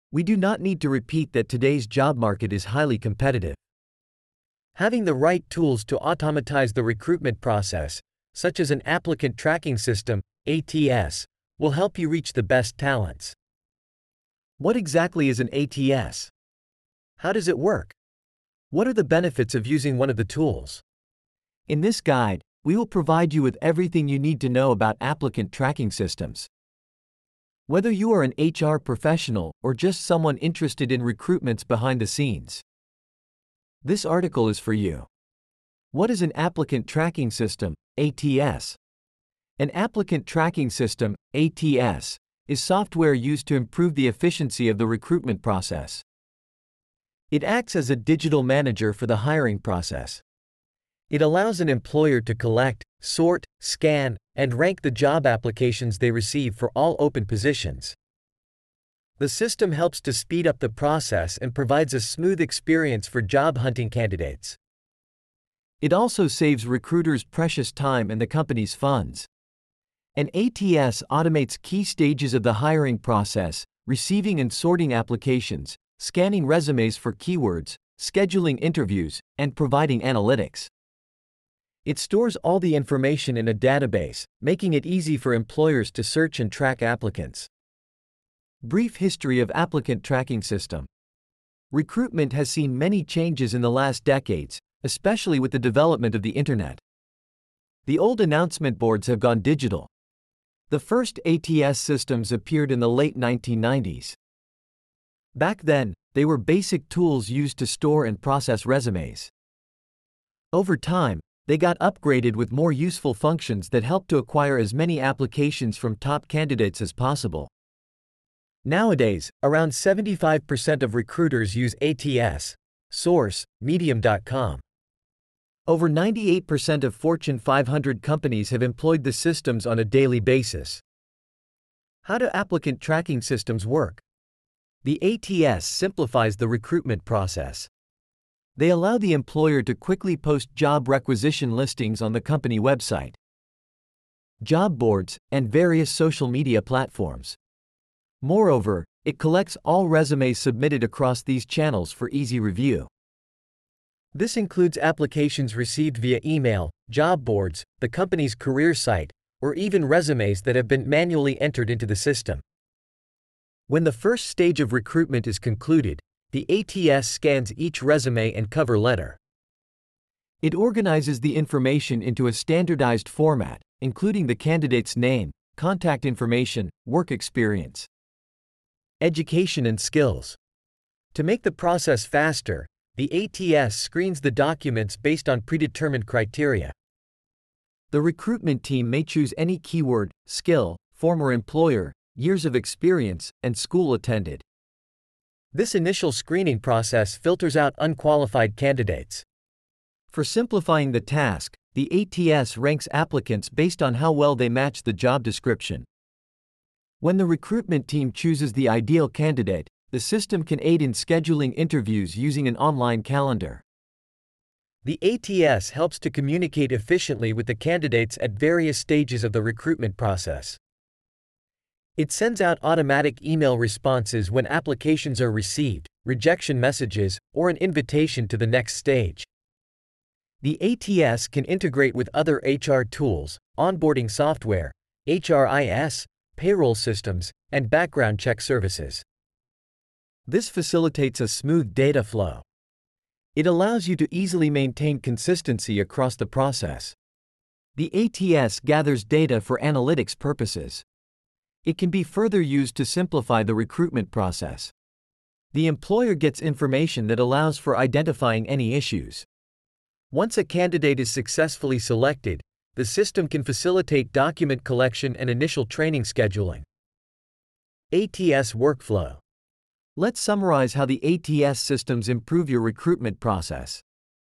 We do not need to repeat that today's job market is highly competitive. Having the right tools to automatize the recruitment process, such as an applicant tracking system, ATS, will help you reach the best talents. What exactly is an ATS? How does it work? What are the benefits of using one of the tools? In this guide, we will provide you with everything you need to know about applicant tracking systems. Whether you are an HR professional or just someone interested in recruitments behind the scenes, this article is for you. What is an applicant tracking system, ATS? An applicant tracking system, ATS, is software used to improve the efficiency of the recruitment process. It acts as a digital manager for the hiring process. It allows an employer to collect, sort, scan, and rank the job applications they receive for all open positions. The system helps to speed up the process and provides a smooth experience for job hunting candidates. It also saves recruiters precious time and the company's funds. An ATS automates key stages of the hiring process, receiving and sorting applications, scanning resumes for keywords, scheduling interviews, and providing analytics. It stores all the information in a database, making it easy for employers to search and track applicants. Brief history of applicant tracking system. Recruitment has seen many changes in the last decades, especially with the development of the internet. The old announcement boards have gone digital. The first ATS systems appeared in the late 1990s. Back then, they were basic tools used to store and process resumes. Over time, they got upgraded with more useful functions that help to acquire as many applications from top candidates as possible. Nowadays, around 75% of recruiters use ATS. Source: Medium.com. Over 98% of Fortune 500 companies have employed the systems on a daily basis. How do applicant tracking systems work? The ATS simplifies the recruitment process. They allow the employer to quickly post job requisition listings on the company website, job boards, and various social media platforms. Moreover, it collects all resumes submitted across these channels for easy review. This includes applications received via email, job boards, the company's career site, or even resumes that have been manually entered into the system. When the first stage of recruitment is concluded, the ATS scans each resume and cover letter. It organizes the information into a standardized format, including the candidate's name, contact information, work experience, education, and skills. To make the process faster, the ATS screens the documents based on predetermined criteria. The recruitment team may choose any keyword, skill, former employer, years of experience, and school attended. This initial screening process filters out unqualified candidates. For simplifying the task, the ATS ranks applicants based on how well they match the job description. When the recruitment team chooses the ideal candidate, the system can aid in scheduling interviews using an online calendar. The ATS helps to communicate efficiently with the candidates at various stages of the recruitment process. It sends out automatic email responses when applications are received, rejection messages, or an invitation to the next stage. The ATS can integrate with other HR tools, onboarding software, HRIS, payroll systems, and background check services. This facilitates a smooth data flow. It allows you to easily maintain consistency across the process. The ATS gathers data for analytics purposes. It can be further used to simplify the recruitment process. The employer gets information that allows for identifying any issues. Once a candidate is successfully selected, the system can facilitate document collection and initial training scheduling. ATS workflow. Let's summarize how the ATS systems improve your recruitment process.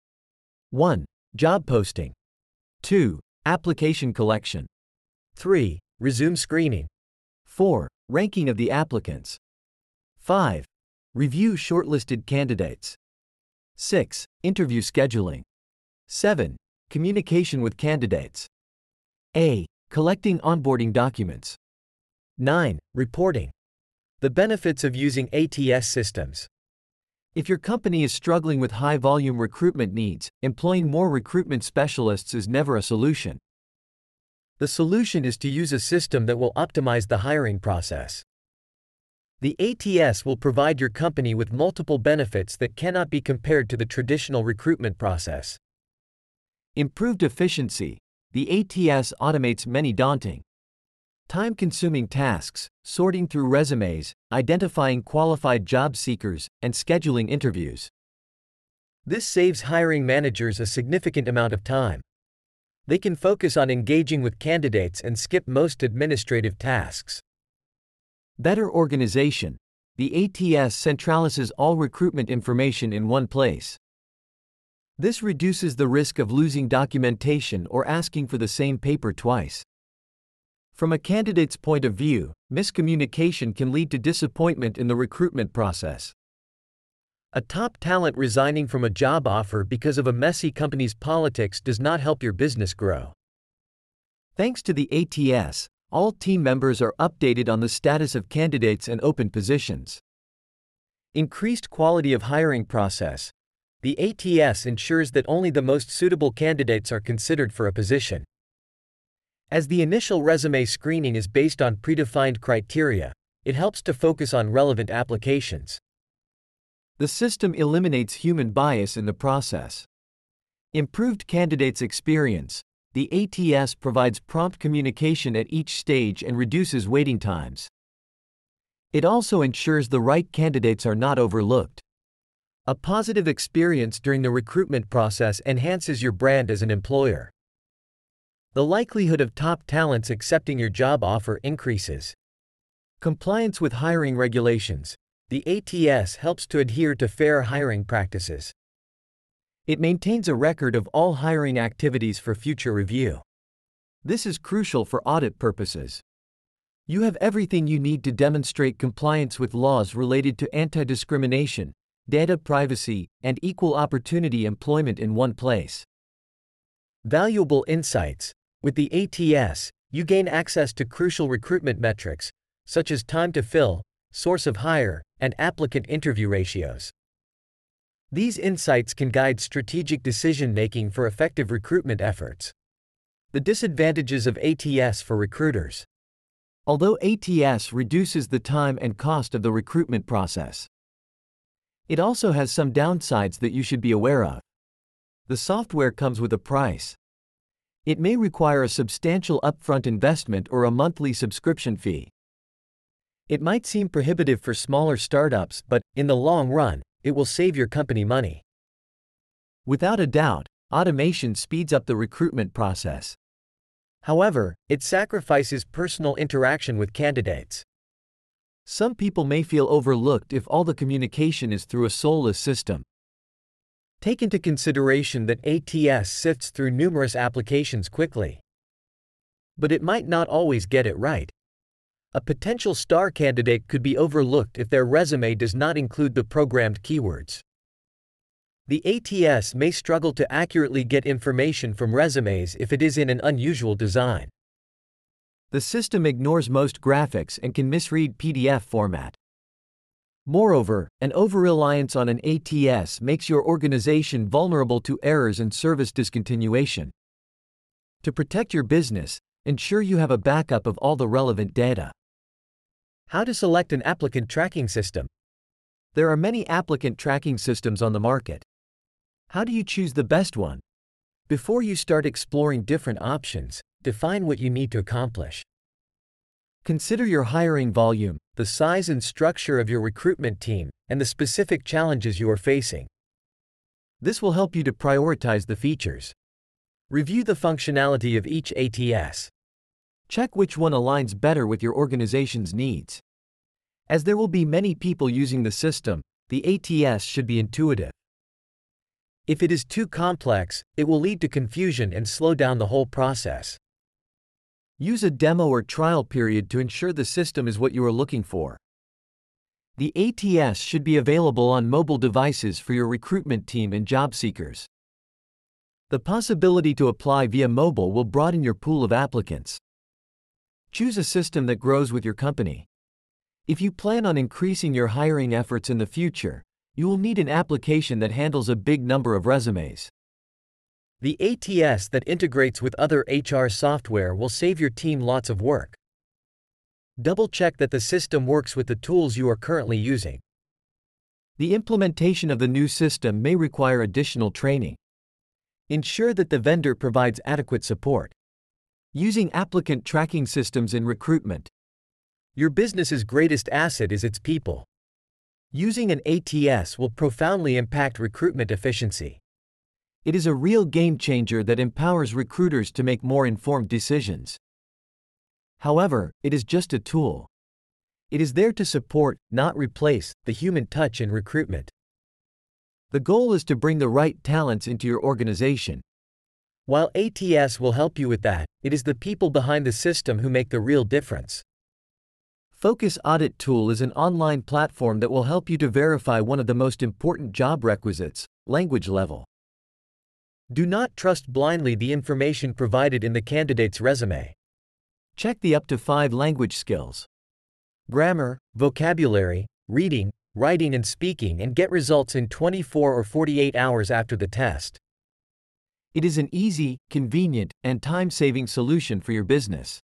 1. Job posting. 2. Application collection. 3. Resume screening. 4. Ranking of the applicants. 5. Review shortlisted candidates. 6. Interview scheduling. 7. Communication with candidates. A. Collecting onboarding documents. 9. Reporting. The benefits of using ATS systems. If your company is struggling with high-volume recruitment needs, employing more recruitment specialists is never a solution. The solution is to use a system that will optimize the hiring process. The ATS will provide your company with multiple benefits that cannot be compared to the traditional recruitment process. Improved efficiency. The ATS automates many daunting, time-consuming tasks, sorting through resumes, identifying qualified job seekers, and scheduling interviews. This saves hiring managers a significant amount of time. They can focus on engaging with candidates and skip most administrative tasks. Better organization. The ATS centralizes all recruitment information in one place. This reduces the risk of losing documentation or asking for the same paper twice. From a candidate's point of view, miscommunication can lead to disappointment in the recruitment process. A top talent resigning from a job offer because of a messy company's politics does not help your business grow. Thanks to the ATS, all team members are updated on the status of candidates and open positions. Increased quality of hiring process. The ATS ensures that only the most suitable candidates are considered for a position. As the initial resume screening is based on predefined criteria, it helps to focus on relevant applications. The system eliminates human bias in the process. Improved candidates' experience. The ATS provides prompt communication at each stage and reduces waiting times. It also ensures the right candidates are not overlooked. A positive experience during the recruitment process enhances your brand as an employer. The likelihood of top talents accepting your job offer increases. Compliance with hiring regulations. The ATS helps to adhere to fair hiring practices. It maintains a record of all hiring activities for future review. This is crucial for audit purposes. You have everything you need to demonstrate compliance with laws related to anti-discrimination, data privacy, and equal opportunity employment in one place. Valuable insights. With the ATS, you gain access to crucial recruitment metrics, such as time to fill, source of hire, and applicant interview ratios. These insights can guide strategic decision-making for effective recruitment efforts. The disadvantages of ATS for recruiters. Although ATS reduces the time and cost of the recruitment process, it also has some downsides that you should be aware of. The software comes with a price. It may require a substantial upfront investment or a monthly subscription fee. It might seem prohibitive for smaller startups, but, in the long run, it will save your company money. Without a doubt, automation speeds up the recruitment process. However, it sacrifices personal interaction with candidates. Some people may feel overlooked if all the communication is through a soulless system. Take into consideration that ATS sifts through numerous applications quickly. But it might not always get it right. A potential star candidate could be overlooked if their resume does not include the programmed keywords. The ATS may struggle to accurately get information from resumes if it is in an unusual design. The system ignores most graphics and can misread PDF format. Moreover, an over-reliance on an ATS makes your organization vulnerable to errors and service discontinuation. To protect your business, ensure you have a backup of all the relevant data. How to select an applicant tracking system. There are many applicant tracking systems on the market. How do you choose the best one? Before you start exploring different options, define what you need to accomplish. Consider your hiring volume, the size and structure of your recruitment team, and the specific challenges you are facing. This will help you to prioritize the features. Review the functionality of each ATS. Check which one aligns better with your organization's needs. As there will be many people using the system, the ATS should be intuitive. If it is too complex, it will lead to confusion and slow down the whole process. Use a demo or trial period to ensure the system is what you are looking for. The ATS should be available on mobile devices for your recruitment team and job seekers. The possibility to apply via mobile will broaden your pool of applicants. Choose a system that grows with your company. If you plan on increasing your hiring efforts in the future, you will need an application that handles a big number of resumes. The ATS that integrates with other HR software will save your team lots of work. Double-check that the system works with the tools you are currently using. The implementation of the new system may require additional training. Ensure that the vendor provides adequate support. Using applicant tracking systems in recruitment. Your business's greatest asset is its people. Using an ATS will profoundly impact recruitment efficiency. It is a real game changer that empowers recruiters to make more informed decisions. However, it is just a tool. It is there to support, not replace, the human touch in recruitment. The goal is to bring the right talents into your organization. While ATS will help you with that, it is the people behind the system who make the real difference. Focus Audit Tool is an online platform that will help you to verify one of the most important job requisites, language level. Do not trust blindly the information provided in the candidate's resume. Check the up to 5 language skills. Grammar, vocabulary, reading, writing and speaking, and get results in 24 or 48 hours after the test. It is an easy, convenient, and time-saving solution for your business.